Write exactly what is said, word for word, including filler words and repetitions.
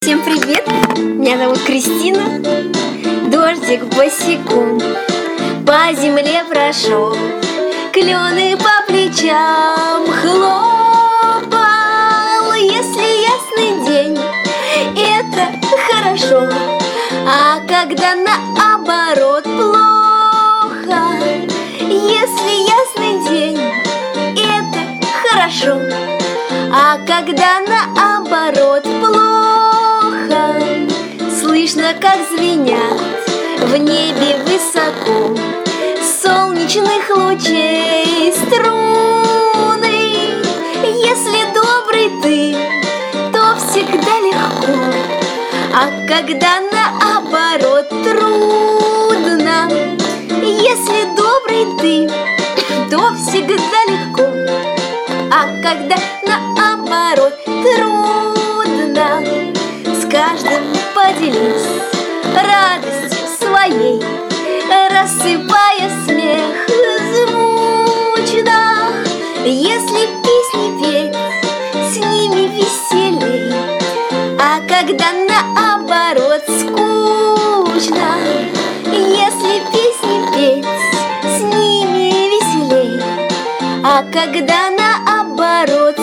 Всем привет! Меня зовут Кристина. Дождик босиком по земле прошел, клены по плечам хлопал. Если ясный день, это хорошо, а когда наоборот плохо. Если ясный день, это хорошо, а когда наоборот плохо. Слышно, как звенят в небе высоко солнечных лучей струны. Если добрый ты, то всегда легко, а когда наоборот трудно. Если добрый ты, то всегда легко, а когда наоборот трудно. С каждым поделись радостью своей, рассыпая смех звучно. Если песни петь, с ними веселей, а когда наоборот скучно. Если песни петь, с ними веселей, а когда наоборот